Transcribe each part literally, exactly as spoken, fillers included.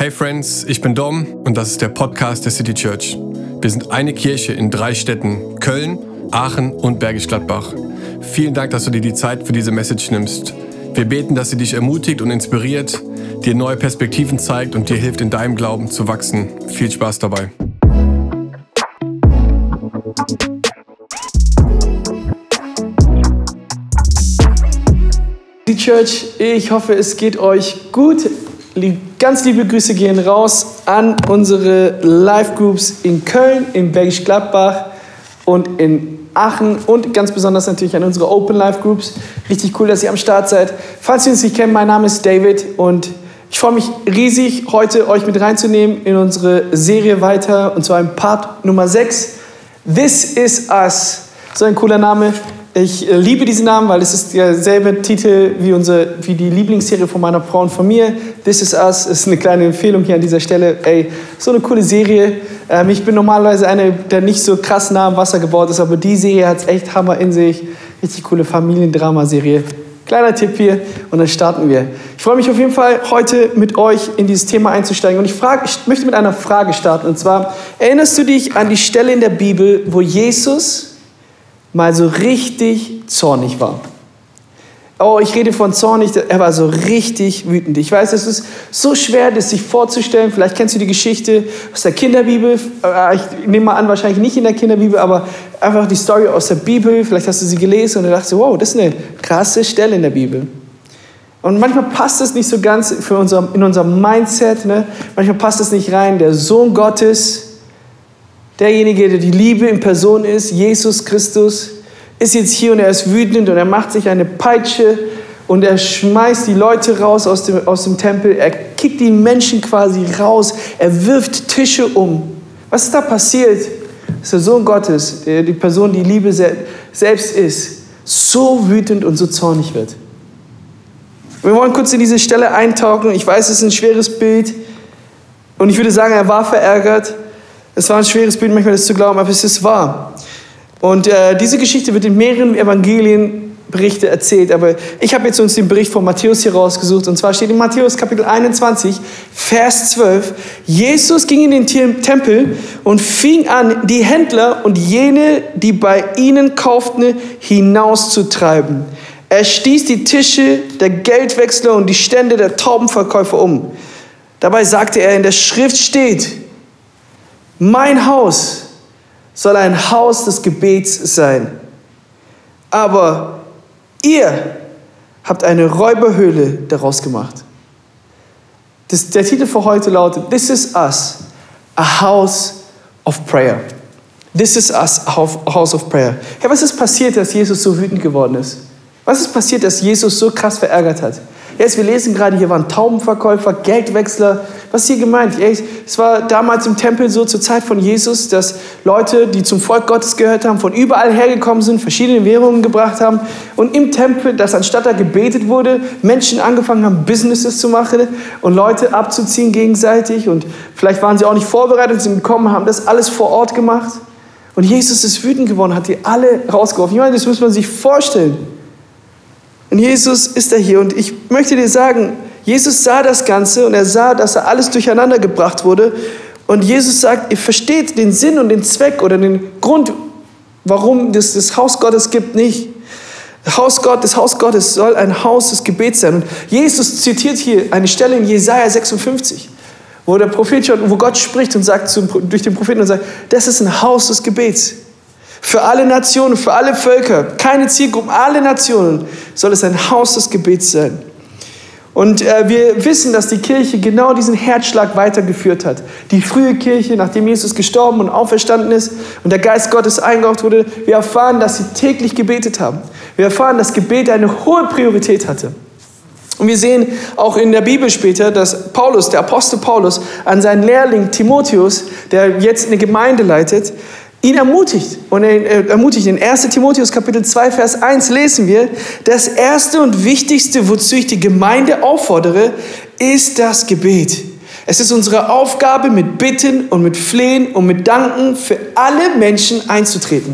Hey Friends, ich bin Dom und das ist der Podcast der City Church. Wir sind eine Kirche in drei Städten, Köln, Aachen und Bergisch Gladbach. Vielen Dank, dass du dir die Zeit für diese Message nimmst. Wir beten, dass sie dich ermutigt und inspiriert, dir neue Perspektiven zeigt und dir hilft, in deinem Glauben zu wachsen. Viel Spaß dabei. Die Church, ich hoffe, es geht euch gut. Ganz liebe Grüße gehen raus an unsere Live-Groups in Köln, in Bergisch Gladbach und in Aachen und ganz besonders natürlich an unsere Open Live-Groups. Richtig cool, dass ihr am Start seid. Falls ihr uns nicht kennt, mein Name ist David und ich freue mich riesig, heute euch mit reinzunehmen in unsere Serie weiter, und zwar im Part Nummer sechs. This is Us. So ein cooler Name. Ich liebe diesen Namen, weil es ist derselbe Titel wie, unsere, wie die Lieblingsserie von meiner Frau und von mir. This is Us ist eine kleine Empfehlung hier an dieser Stelle. Ey, so eine coole Serie. Ähm, ich bin normalerweise einer, der nicht so krass nah am Wasser gebaut ist, aber die Serie hat es echt Hammer in sich. Richtig coole Familiendrama-Serie. Kleiner Tipp hier und dann starten wir. Ich freue mich auf jeden Fall, heute mit euch in dieses Thema einzusteigen. Und ich, frage, ich möchte mit einer Frage starten. Und zwar, erinnerst du dich an die Stelle in der Bibel, wo Jesus mal so richtig zornig war? Oh, ich rede von zornig, er war so richtig wütend. Ich weiß, es ist so schwer, das sich vorzustellen. Vielleicht kennst du die Geschichte aus der Kinderbibel. Ich nehme mal an, wahrscheinlich nicht in der Kinderbibel, aber einfach die Story aus der Bibel. Vielleicht hast du sie gelesen und du dachtest, wow, das ist eine krasse Stelle in der Bibel. Und manchmal passt es nicht so ganz für unser, in unserem Mindset. Ne? Manchmal passt es nicht rein. Der Sohn Gottes, derjenige, der die Liebe in Person ist, Jesus Christus, ist jetzt hier und er ist wütend und er macht sich eine Peitsche und er schmeißt die Leute raus aus dem, aus dem Tempel. Er kickt die Menschen quasi raus. Er wirft Tische um. Was ist da passiert? Das ist der Sohn Gottes, die Person, die Liebe selbst ist, so wütend und so zornig wird. Wir wollen kurz in diese Stelle eintauchen. Ich weiß, es ist ein schweres Bild und ich würde sagen, er war verärgert. Es war ein schweres Bild, manchmal das zu glauben, aber es ist wahr. Und äh, diese Geschichte wird in mehreren Evangelienberichten erzählt. Aber ich habe jetzt uns den Bericht von Matthäus hier rausgesucht. Und zwar steht in Matthäus Kapitel einundzwanzig, Vers zwölf. Jesus ging in den Tempel und fing an, die Händler und jene, die bei ihnen kauften, hinauszutreiben. Er stieß die Tische der Geldwechsler und die Stände der Taubenverkäufer um. Dabei sagte er, in der Schrift steht, mein Haus soll ein Haus des Gebets sein. Aber ihr habt eine Räuberhöhle daraus gemacht. Das, der Titel für heute lautet, This is Us, a House of Prayer. This is Us, a House of Prayer. Hey, was ist passiert, dass Jesus so wütend geworden ist? Was ist passiert, dass Jesus so krass verärgert hat? Jetzt, wir lesen gerade, hier waren Taubenverkäufer, Geldwechsler. Was ist hier gemeint? Es war damals im Tempel so zur Zeit von Jesus, dass Leute, die zum Volk Gottes gehört haben, von überall hergekommen sind, verschiedene Währungen gebracht haben. Und im Tempel, dass anstatt da gebetet wurde, Menschen angefangen haben, Businesses zu machen und Leute abzuziehen gegenseitig. Und vielleicht waren sie auch nicht vorbereitet, sind gekommen, haben das alles vor Ort gemacht. Und Jesus ist wütend geworden, hat die alle rausgeworfen. Ich meine, das muss man sich vorstellen. Und Jesus ist da hier und ich möchte dir sagen, Jesus sah das Ganze und er sah, dass da alles durcheinander gebracht wurde. Und Jesus sagt, ihr versteht den Sinn und den Zweck oder den Grund, warum es das Haus Gottes gibt, nicht. Das Haus Gott, das Haus Gottes soll ein Haus des Gebets sein. Und Jesus zitiert hier eine Stelle in Jesaja sechsundfünfzig, wo der Prophet schon, wo Gott spricht und sagt zum, durch den Propheten und sagt, das ist ein Haus des Gebets. Für alle Nationen, für alle Völker, keine Zielgruppen, alle Nationen soll es ein Haus des Gebets sein. Und äh, wir wissen, dass die Kirche genau diesen Herzschlag weitergeführt hat. Die frühe Kirche, nachdem Jesus gestorben und auferstanden ist und der Geist Gottes eingehaucht wurde, wir erfahren, dass sie täglich gebetet haben. Wir erfahren, dass Gebet eine hohe Priorität hatte. Und wir sehen auch in der Bibel später, dass Paulus, der Apostel Paulus, an seinen Lehrling Timotheus, der jetzt eine Gemeinde leitet, ihn ermutigt. Und er ermutigt in erster Timotheus Kapitel zwei, Vers eins lesen wir, das Erste und Wichtigste, wozu ich die Gemeinde auffordere, ist das Gebet. Es ist unsere Aufgabe, mit Bitten und mit Flehen und mit Danken für alle Menschen einzutreten.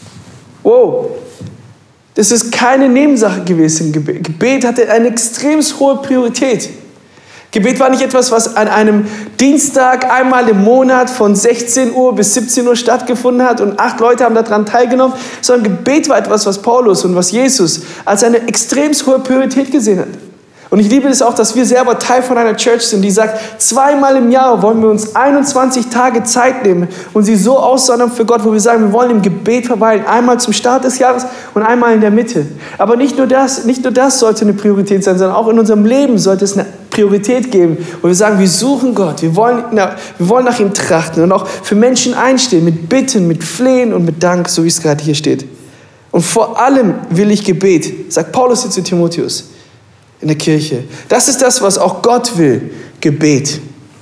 Wow, das ist keine Nebensache gewesen. Gebet hatte eine extrem hohe Priorität. Gebet war nicht etwas, was an einem Dienstag einmal im Monat von sechzehn Uhr bis siebzehn Uhr stattgefunden hat und acht Leute haben daran teilgenommen, sondern Gebet war etwas, was Paulus und was Jesus als eine extrem hohe Priorität gesehen hat. Und ich liebe es auch, dass wir selber Teil von einer Church sind, die sagt, zweimal im Jahr wollen wir uns einundzwanzig Tage Zeit nehmen und sie so aussondern für Gott, wo wir sagen, wir wollen im Gebet verweilen, einmal zum Start des Jahres und einmal in der Mitte. Aber nicht nur das, nicht nur das sollte eine Priorität sein, sondern auch in unserem Leben sollte es eine Priorität geben, wo wir sagen, wir suchen Gott, wir wollen, na, wir wollen nach ihm trachten und auch für Menschen einstehen, mit Bitten, mit Flehen und mit Dank, so wie es gerade hier steht. Und vor allem will ich Gebet, sagt Paulus hier zu Timotheus, in der Kirche. Das ist das, was auch Gott will, Gebet.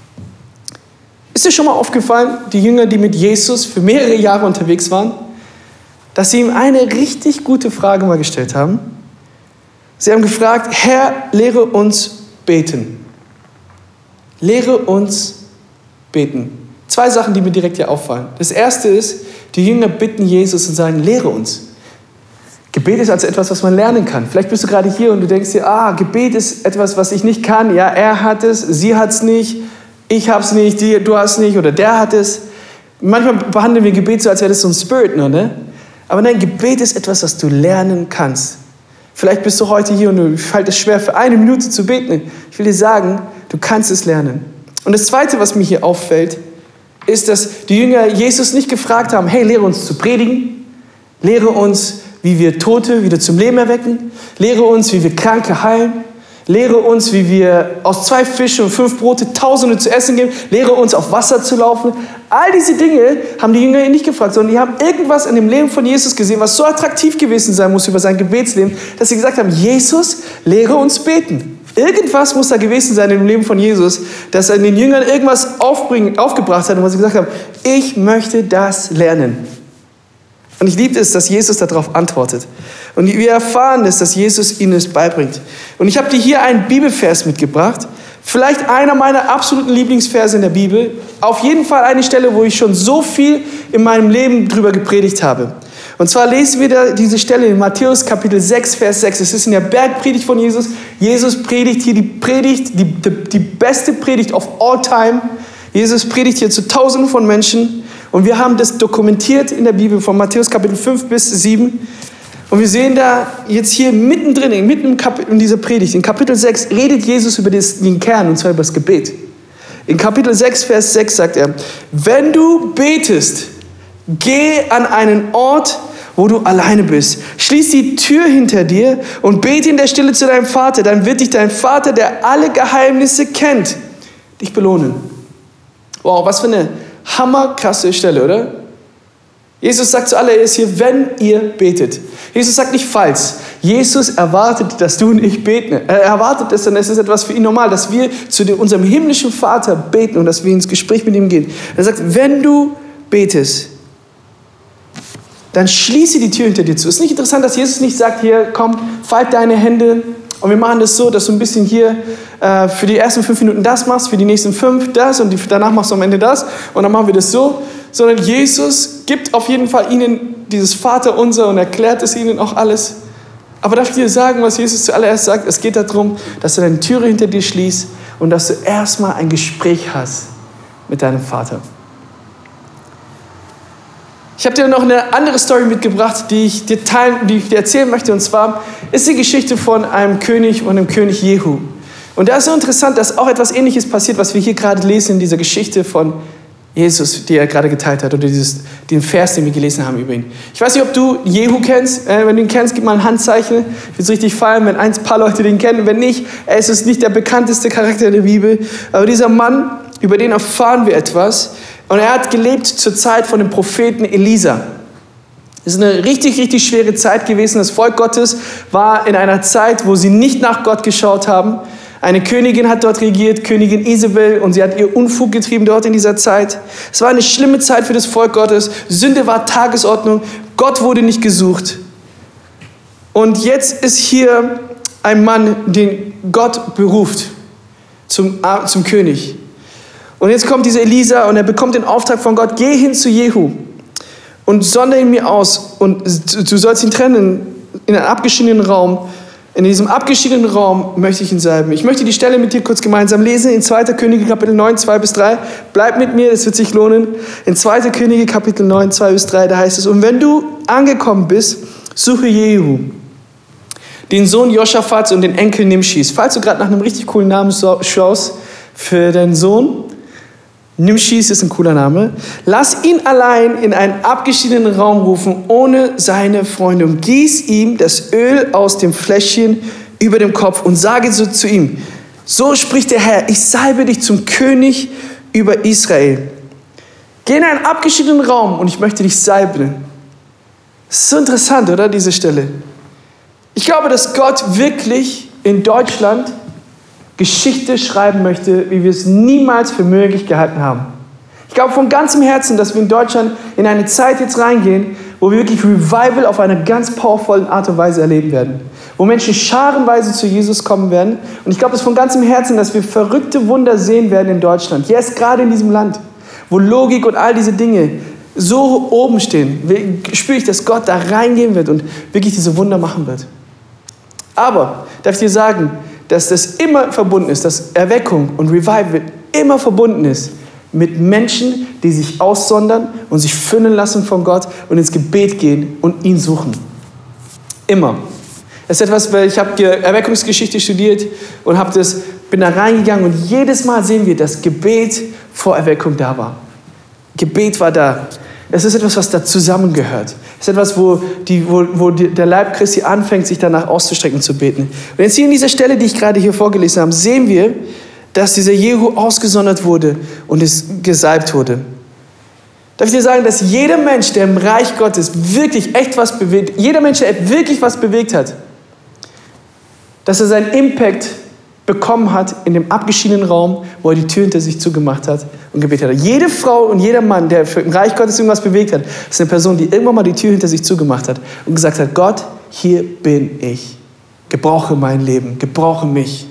Ist dir schon mal aufgefallen, die Jünger, die mit Jesus für mehrere Jahre unterwegs waren, dass sie ihm eine richtig gute Frage mal gestellt haben? Sie haben gefragt, Herr, lehre uns beten. Lehre uns beten. Zwei Sachen, die mir direkt hier auffallen. Das erste ist, die Jünger bitten Jesus und sagen, lehre uns. Gebet ist also etwas, was man lernen kann. Vielleicht bist du gerade hier und du denkst dir, ah, Gebet ist etwas, was ich nicht kann. Ja, er hat es, sie hat es nicht, ich habe es nicht, die, du hast es nicht oder der hat es. Manchmal behandeln wir Gebet so, als wäre das so ein Spirit, ne? Aber nein, Gebet ist etwas, was du lernen kannst. Vielleicht bist du heute hier und du fällt es schwer, für eine Minute zu beten. Ich will dir sagen, du kannst es lernen. Und das Zweite, was mir hier auffällt, ist, dass die Jünger Jesus nicht gefragt haben, hey, lehre uns zu predigen, lehre uns, wie wir Tote wieder zum Leben erwecken. Lehre uns, wie wir Kranke heilen. Lehre uns, wie wir aus zwei Fischen und fünf Brote Tausende zu essen geben. Lehre uns, auf Wasser zu laufen. All diese Dinge haben die Jünger ihn nicht gefragt, sondern die haben irgendwas in dem Leben von Jesus gesehen, was so attraktiv gewesen sein muss über sein Gebetsleben, dass sie gesagt haben, Jesus, lehre uns beten. Irgendwas muss da gewesen sein im Leben von Jesus, dass er den Jüngern irgendwas aufbringen, aufgebracht hat und wo sie gesagt haben, ich möchte das lernen. Und ich liebe es, dass Jesus darauf antwortet. Und wir erfahren es, dass Jesus ihnen es beibringt. Und ich habe dir hier einen Bibelvers mitgebracht. Vielleicht einer meiner absoluten Lieblingsverse in der Bibel. Auf jeden Fall eine Stelle, wo ich schon so viel in meinem Leben drüber gepredigt habe. Und zwar lesen wir da diese Stelle in Matthäus Kapitel sechs, Vers sechs. Es ist in der Bergpredigt von Jesus. Jesus predigt hier die Predigt, die, die, die beste Predigt of all time. Jesus predigt hier zu Tausenden von Menschen. Und wir haben das dokumentiert in der Bibel von Matthäus Kapitel fünf bis sieben. Und wir sehen da jetzt hier mittendrin, mitten im Kapitel, in dieser Predigt, in Kapitel sechs, redet Jesus über den Kern, und zwar über das Gebet. In Kapitel sechs, Vers sechs sagt er, wenn du betest, geh an einen Ort, wo du alleine bist. Schließ die Tür hinter dir und bete in der Stille zu deinem Vater. Dann wird dich dein Vater, der alle Geheimnisse kennt, dich belohnen. Wow, was für eine hammerkrasse Stelle, oder? Jesus sagt zuallererst hier, wenn ihr betet. Jesus sagt nicht falls. Jesus erwartet, dass du und ich beten. Er erwartet es, denn es ist etwas für ihn normal, dass wir zu dem, unserem himmlischen Vater beten und dass wir ins Gespräch mit ihm gehen. Er sagt, wenn du betest, dann schließe die Tür hinter dir zu. Es ist nicht interessant, dass Jesus nicht sagt, hier, komm, falt deine Hände und wir machen das so, dass du ein bisschen hier äh, für die ersten fünf Minuten das machst, für die nächsten fünf das und die, danach machst du am Ende das und dann machen wir das so. Sondern Jesus gibt auf jeden Fall ihnen dieses Vaterunser und erklärt es ihnen auch alles. Aber darf ich dir sagen, was Jesus zuallererst sagt? Es geht darum, dass du deine Türe hinter dir schließt und dass du erstmal ein Gespräch hast mit deinem Vater. Ich habe dir noch eine andere Story mitgebracht, die ich dir teilen, die ich dir erzählen möchte. Und zwar ist die Geschichte von einem König und dem König Jehu. Und da ist so interessant, dass auch etwas Ähnliches passiert, was wir hier gerade lesen in dieser Geschichte von Jesus, die er gerade geteilt hat, oder dieses, den Vers, den wir gelesen haben über ihn. Ich weiß nicht, ob du Jehu kennst. Äh, wenn du ihn kennst, gib mal ein Handzeichen. Ich würde es richtig feiern, wenn ein paar Leute den kennen. Wenn nicht, er ist es nicht der bekannteste Charakter der Bibel. Aber dieser Mann, über den erfahren wir etwas. Und er hat gelebt zur Zeit von dem Propheten Elisa. Es ist eine richtig, richtig schwere Zeit gewesen. Das Volk Gottes war in einer Zeit, wo sie nicht nach Gott geschaut haben. Eine Königin hat dort regiert, Königin Isabel, und sie hat ihr Unfug getrieben dort in dieser Zeit. Es war eine schlimme Zeit für das Volk Gottes. Sünde war Tagesordnung. Gott wurde nicht gesucht. Und jetzt ist hier ein Mann, den Gott beruft zum, zum König. Und jetzt kommt dieser Elisa und er bekommt den Auftrag von Gott, geh hin zu Jehu und sondere ihn mir aus und du sollst ihn trennen in einen abgeschiedenen Raum In diesem abgeschiedenen Raum möchte ich ihn salben. Ich möchte die Stelle mit dir kurz gemeinsam lesen in zweiter Könige Kapitel neun, zwei bis drei. Bleib mit mir, es wird sich lohnen. In zweiter Könige Kapitel neun, zwei bis drei, da heißt es, und wenn du angekommen bist, suche Jehu, den Sohn Joschafats und den Enkel Nimschis. Falls du gerade nach einem richtig coolen Namen schaust für deinen Sohn, Nimschis ist ein cooler Name. Lass ihn allein in einen abgeschiedenen Raum rufen, ohne seine Freunde. Und gieß ihm das Öl aus dem Fläschchen über dem Kopf und sage so zu ihm, so spricht der Herr, ich salbe dich zum König über Israel. Geh in einen abgeschiedenen Raum und ich möchte dich salben. Das ist so interessant, oder, diese Stelle? Ich glaube, dass Gott wirklich in Deutschland Geschichte schreiben möchte, wie wir es niemals für möglich gehalten haben. Ich glaube von ganzem Herzen, dass wir in Deutschland in eine Zeit jetzt reingehen, wo wir wirklich Revival auf eine ganz powervolle Art und Weise erleben werden. Wo Menschen scharenweise zu Jesus kommen werden. Und ich glaube es von ganzem Herzen, dass wir verrückte Wunder sehen werden in Deutschland. Jetzt gerade in diesem Land, wo Logik und all diese Dinge so oben stehen, spüre ich, dass Gott da reingehen wird und wirklich diese Wunder machen wird. Aber, darf ich dir sagen, dass das immer verbunden ist, dass Erweckung und Revival immer verbunden ist mit Menschen, die sich aussondern und sich füllen lassen von Gott und ins Gebet gehen und ihn suchen. Immer. Das ist etwas, weil ich habe Erweckungsgeschichte studiert und habe das, bin da reingegangen und jedes Mal sehen wir, dass Gebet vor Erweckung da war. Gebet war da. Es ist etwas, was da zusammengehört. Es ist etwas, wo, die, wo, wo die, der Leib Christi anfängt, sich danach auszustrecken und zu beten. Und jetzt hier in dieser Stelle, die ich gerade hier vorgelesen habe, sehen wir, dass dieser Jehu ausgesondert wurde und es gesalbt wurde. Darf ich dir sagen, dass jeder Mensch, der im Reich Gottes wirklich echt was bewegt, jeder Mensch, der wirklich was bewegt hat, dass er seinen Impact bekommen hat in dem abgeschiedenen Raum, wo er die Tür hinter sich zugemacht hat und gebetet hat. Jede Frau und jeder Mann, der für im Reich Gottes irgendwas bewegt hat, ist eine Person, die irgendwann mal die Tür hinter sich zugemacht hat und gesagt hat, Gott, hier bin ich. Gebrauche mein Leben, gebrauche mich.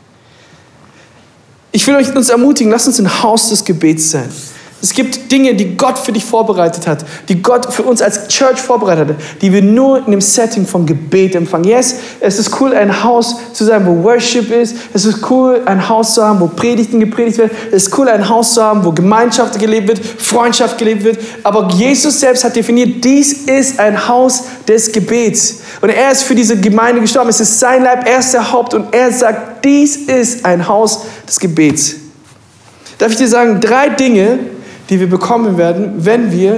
Ich will euch uns ermutigen, lasst uns ein Haus des Gebets sein. Es gibt Dinge, die Gott für dich vorbereitet hat, die Gott für uns als Church vorbereitet hat, die wir nur in dem Setting von Gebet empfangen. Yes, es ist cool, ein Haus zu sein, wo Worship ist. Es ist cool, ein Haus zu haben, wo Predigten gepredigt werden. Es ist cool, ein Haus zu haben, wo Gemeinschaft gelebt wird, Freundschaft gelebt wird. Aber Jesus selbst hat definiert, dies ist ein Haus des Gebets. Und er ist für diese Gemeinde gestorben. Es ist sein Leib, er ist der Haupt. Und er sagt, dies ist ein Haus des Gebets. Darf ich dir sagen, drei Dinge, die wir bekommen werden, wenn wir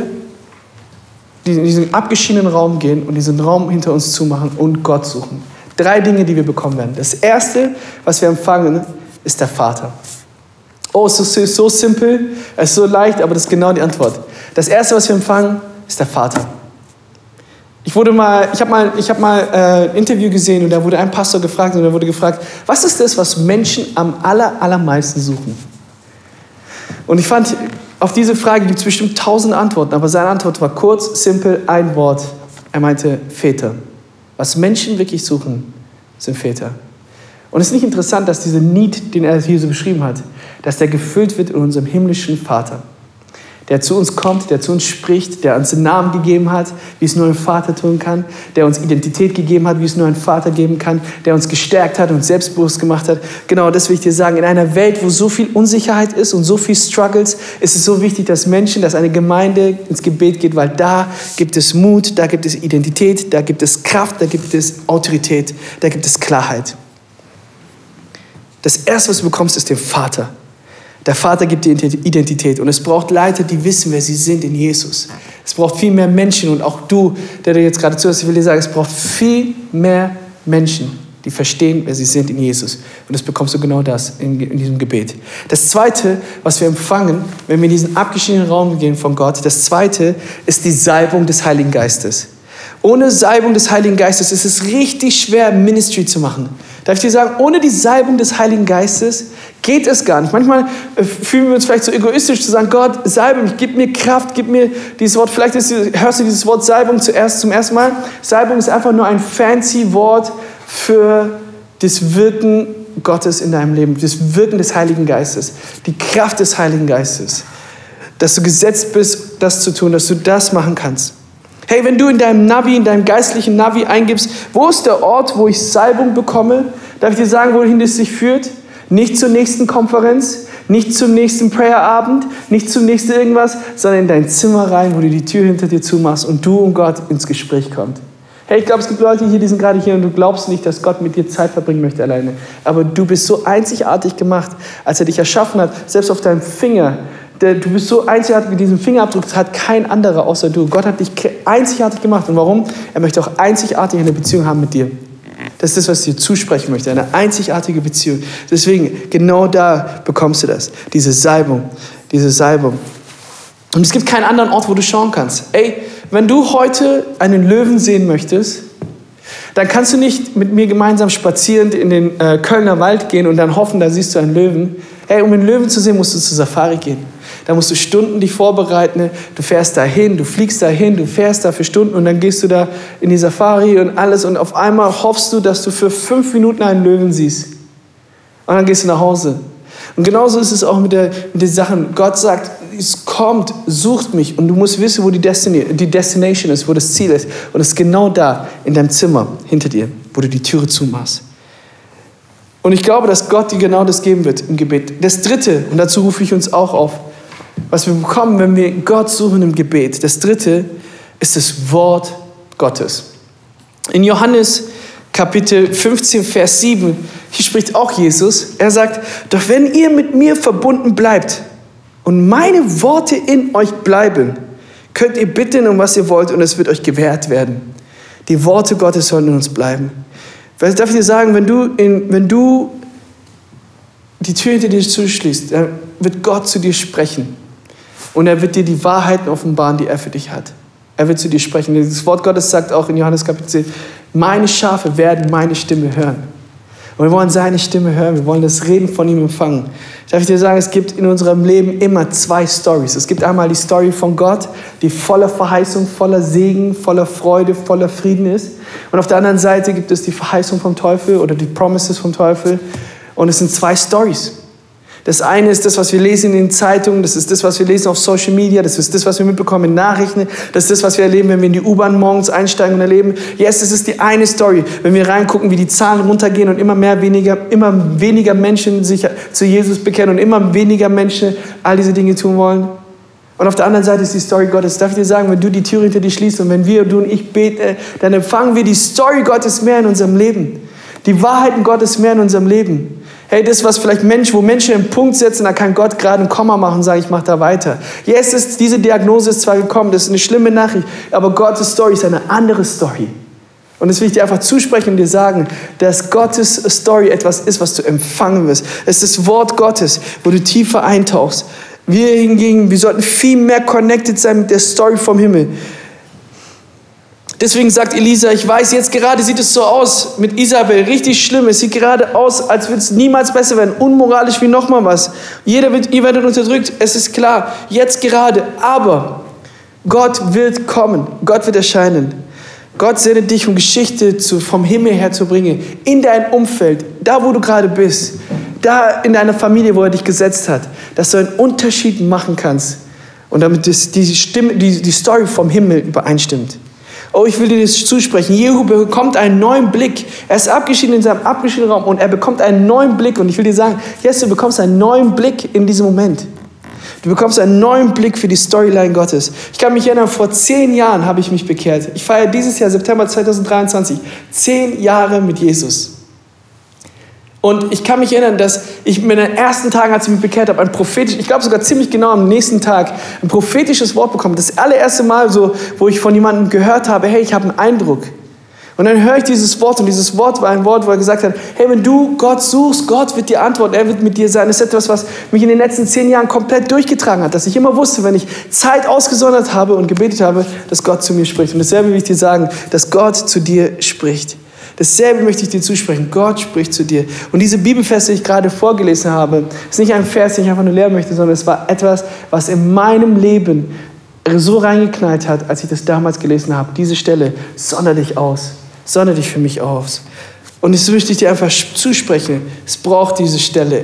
in diesen abgeschiedenen Raum gehen und diesen Raum hinter uns zumachen und Gott suchen. Drei Dinge, die wir bekommen werden. Das erste, was wir empfangen, ist der Vater. Oh, es ist so simpel, es ist so leicht, aber das ist genau die Antwort. Das erste, was wir empfangen, ist der Vater. Ich wurde mal, ich habe mal, ich habe mal äh, ein Interview gesehen und da wurde ein Pastor gefragt und da wurde gefragt, was ist das, was Menschen am aller, allermeisten suchen? Und ich fand, auf diese Frage gibt es bestimmt tausend Antworten, aber seine Antwort war kurz, simpel, ein Wort. Er meinte Väter. Was Menschen wirklich suchen, sind Väter. Und es ist nicht interessant, dass dieser Need, den er hier so beschrieben hat, dass der gefüllt wird in unserem himmlischen Vater, der zu uns kommt, der zu uns spricht, der uns einen Namen gegeben hat, wie es nur ein Vater tun kann, der uns Identität gegeben hat, wie es nur ein Vater geben kann, der uns gestärkt hat und selbstbewusst gemacht hat. Genau, das will ich dir sagen. In einer Welt, wo so viel Unsicherheit ist und so viel Struggles, ist es so wichtig, dass Menschen, dass eine Gemeinde ins Gebet geht, weil da gibt es Mut, da gibt es Identität, da gibt es Kraft, da gibt es Autorität, da gibt es Klarheit. Das Erste, was du bekommst, ist den Vater. Der Vater gibt dir Identität und es braucht Leiter, die wissen, wer sie sind in Jesus. Es braucht viel mehr Menschen und auch du, der du jetzt gerade zuhörst, ich will dir sagen, es braucht viel mehr Menschen, die verstehen, wer sie sind in Jesus. Und das bekommst du genau das in, in diesem Gebet. Das Zweite, was wir empfangen, wenn wir in diesen abgeschiedenen Raum gehen von Gott, das Zweite ist die Salbung des Heiligen Geistes. Ohne Salbung des Heiligen Geistes ist es richtig schwer, Ministry zu machen. Darf ich dir sagen, ohne die Salbung des Heiligen Geistes geht es gar nicht. Manchmal fühlen wir uns vielleicht so egoistisch zu sagen, Gott, salbe mich, gib mir Kraft, gib mir dieses Wort. Vielleicht ist, hörst du dieses Wort Salbung zuerst zum ersten Mal. Salbung ist einfach nur ein fancy Wort für das Wirken Gottes in deinem Leben, das Wirken des Heiligen Geistes, die Kraft des Heiligen Geistes. Dass du gesetzt bist, das zu tun, dass du das machen kannst. Hey, wenn du in deinem Navi, in deinem geistlichen Navi eingibst, wo ist der Ort, wo ich Salbung bekomme, darf ich dir sagen, wohin es dich führt? Nicht zur nächsten Konferenz, nicht zum nächsten Prayerabend, nicht zum nächsten irgendwas, sondern in dein Zimmer rein, wo du die Tür hinter dir zumachst und du und Gott ins Gespräch kommt. Hey, ich glaube, es gibt Leute hier, die sind gerade hier und du glaubst nicht, dass Gott mit dir Zeit verbringen möchte alleine. Aber du bist so einzigartig gemacht, als er dich erschaffen hat, selbst auf deinem Finger. Du bist so einzigartig mit diesem Fingerabdruck, das hat kein anderer außer du. Gott hat dich einzigartig gemacht. Und warum? Er möchte auch einzigartig eine Beziehung haben mit dir. Das ist das, was ich dir zusprechen möchte, eine einzigartige Beziehung. Deswegen, genau da bekommst du das, diese Salbung, diese Salbung. Und es gibt keinen anderen Ort, wo du schauen kannst. Ey, wenn du heute einen Löwen sehen möchtest, dann kannst du nicht mit mir gemeinsam spazierend in den äh, Kölner Wald gehen und dann hoffen, da siehst du einen Löwen. Hey, um einen Löwen zu sehen, musst du zur Safari gehen. Da musst du Stunden dich vorbereiten. Du fährst dahin, du fliegst dahin, du fährst da für Stunden und dann gehst du da in die Safari und alles und auf einmal hoffst du, dass du für fünf Minuten einen Löwen siehst. Und dann gehst du nach Hause. Und genauso ist es auch mit, der, mit den Sachen. Gott sagt, es kommt, sucht mich und du musst wissen, wo die, Destiny, die Destination ist, wo das Ziel ist. Und es ist genau da, in deinem Zimmer, hinter dir, wo du die Türe zumachst. Und ich glaube, dass Gott dir genau das geben wird im Gebet. Das Dritte, und dazu rufe ich uns auch auf, was wir bekommen, wenn wir Gott suchen im Gebet. Das Dritte ist das Wort Gottes. In Johannes Kapitel fünfzehn, Vers sieben, hier spricht auch Jesus. Er sagt, doch wenn ihr mit mir verbunden bleibt und meine Worte in euch bleiben, könnt ihr bitten, um was ihr wollt, und es wird euch gewährt werden. Die Worte Gottes sollen in uns bleiben. Was darf ich dir sagen, wenn du, in, wenn du die Tür hinter dir zuschließt, dann wird Gott zu dir sprechen. Und er wird dir die Wahrheiten offenbaren, die er für dich hat. Er wird zu dir sprechen. Das Wort Gottes sagt auch in Johannes Kapitel zehn, meine Schafe werden meine Stimme hören. Und wir wollen seine Stimme hören, wir wollen das Reden von ihm empfangen. Darf ich dir sagen, es gibt in unserem Leben immer zwei Storys. Es gibt einmal die Story von Gott, die voller Verheißung, voller Segen, voller Freude, voller Frieden ist. Und auf der anderen Seite gibt es die Verheißung vom Teufel oder die Promises vom Teufel. Und es sind zwei Stories. Das eine ist das, was wir lesen in den Zeitungen, das ist das, was wir lesen auf Social Media, das ist das, was wir mitbekommen in Nachrichten, das ist das, was wir erleben, wenn wir in die U-Bahn morgens einsteigen und erleben. Yes, das ist die eine Story, wenn wir reingucken, wie die Zahlen runtergehen und immer mehr weniger, immer weniger Menschen sich zu Jesus bekennen und immer weniger Menschen all diese Dinge tun wollen. Und auf der anderen Seite ist die Story Gottes. Darf ich dir sagen, wenn du die Tür hinter dir schließt und wenn wir, du und ich beten, dann empfangen wir die Story Gottes mehr in unserem Leben. Die Wahrheiten Gottes mehr in unserem Leben. Hey, das, was vielleicht Mensch, wo Menschen einen Punkt setzen, da kann Gott gerade ein Komma machen und sagen, ich mache da weiter. Yes, ist, diese Diagnose ist zwar gekommen, das ist eine schlimme Nachricht, aber Gottes Story ist eine andere Story. Und das will ich dir einfach zusprechen und dir sagen, dass Gottes Story etwas ist, was du empfangen wirst. Es ist das Wort Gottes, wo du tiefer eintauchst. Wir hingegen, wir sollten viel mehr connected sein mit der Story vom Himmel. Deswegen sagt Elisa, ich weiß, jetzt gerade sieht es so aus mit Isabel, richtig schlimm. Es sieht gerade aus, als würde es niemals besser werden, unmoralisch wie nochmal was. Jeder wird, ihr werdet unterdrückt, es ist klar, jetzt gerade. Aber Gott wird kommen, Gott wird erscheinen. Gott sendet dich, um Geschichte zu, vom Himmel her zu bringen, in dein Umfeld, da wo du gerade bist, da in deiner Familie, wo er dich gesetzt hat, dass du einen Unterschied machen kannst und damit das, die, Stimme, die, die Story vom Himmel übereinstimmt. Oh, ich will dir das zusprechen. Jehu bekommt einen neuen Blick. Er ist abgeschieden in seinem abgeschiedenen Raum und er bekommt einen neuen Blick. Und ich will dir sagen, yes, du bekommst einen neuen Blick in diesem Moment. Du bekommst einen neuen Blick für die Storyline Gottes. Ich kann mich erinnern, vor zehn Jahren habe ich mich bekehrt. Ich feiere dieses Jahr, September zweitausenddreiundzwanzig, zehn Jahre mit Jesus. Und ich kann mich erinnern, dass ich in den ersten Tagen, als ich mich bekehrt habe, ein prophetisch, ich glaube sogar ziemlich genau am nächsten Tag, ein prophetisches Wort bekommen. Das allererste Mal so, wo ich von jemandem gehört habe, hey, ich habe einen Eindruck. Und dann höre ich dieses Wort und dieses Wort war ein Wort, wo er gesagt hat, hey, wenn du Gott suchst, Gott wird dir antworten, er wird mit dir sein. Das ist etwas, was mich in den letzten zehn Jahren komplett durchgetragen hat, dass ich immer wusste, wenn ich Zeit ausgesondert habe und gebetet habe, dass Gott zu mir spricht. Und dasselbe will ich dir sagen, dass Gott zu dir spricht. Dasselbe möchte ich dir zusprechen. Gott spricht zu dir. Und diese Bibelverse, die ich gerade vorgelesen habe, ist nicht ein Vers, den ich einfach nur lernen möchte, sondern es war etwas, was in meinem Leben so reingeknallt hat, als ich das damals gelesen habe. Diese Stelle, sondere dich aus. Sondere dich für mich aus. Und das möchte ich dir einfach zusprechen. Es braucht diese Stelle. Es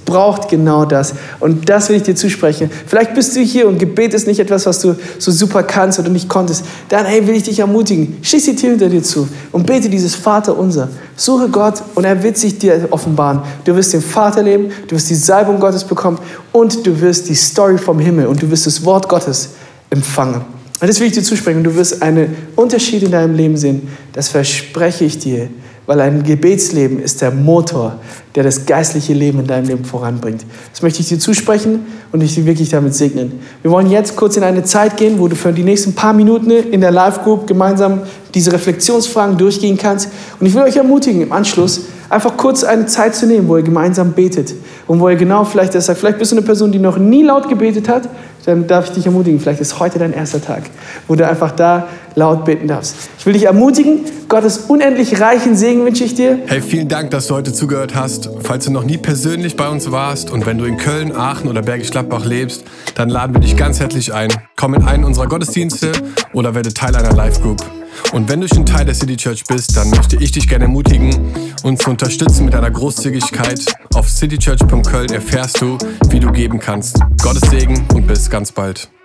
braucht genau das. Und das will ich dir zusprechen. Vielleicht bist du hier und Gebet ist nicht etwas, was du so super kannst oder nicht konntest. Dann, hey, will ich dich ermutigen. Schließ die Tür hinter dir zu und bete dieses Vaterunser. Suche Gott und er wird sich dir offenbaren. Du wirst den Vater leben, du wirst die Salbung Gottes bekommen und du wirst die Story vom Himmel und du wirst das Wort Gottes empfangen. Und das will ich dir zusprechen. Und du wirst einen Unterschied in deinem Leben sehen. Das verspreche ich dir. Weil ein Gebetsleben ist der Motor, der das geistliche Leben in deinem Leben voranbringt. Das möchte ich dir zusprechen und dich wirklich damit segnen. Wir wollen jetzt kurz in eine Zeit gehen, wo du für die nächsten paar Minuten in der Live-Group gemeinsam diese Reflexionsfragen durchgehen kannst. Und ich will euch ermutigen, im Anschluss einfach kurz eine Zeit zu nehmen, wo ihr gemeinsam betet. Und wo ihr genau vielleicht das sagt, vielleicht bist du eine Person, die noch nie laut gebetet hat, dann darf ich dich ermutigen, vielleicht ist heute dein erster Tag, wo du einfach da laut beten darfst. Ich will dich ermutigen, Gottes unendlich reichen Segen wünsche ich dir. Hey, vielen Dank, dass du heute zugehört hast. Falls du noch nie persönlich bei uns warst und wenn du in Köln, Aachen oder Bergisch Gladbach lebst, dann laden wir dich ganz herzlich ein. Komm in einen unserer Gottesdienste oder werde Teil einer Live-Group. Und wenn du schon Teil der City Church bist, dann möchte ich dich gerne ermutigen, uns zu unterstützen mit deiner Großzügigkeit. Auf citychurch punkt köln erfährst du, wie du geben kannst. Gottes Segen und bis ganz bald.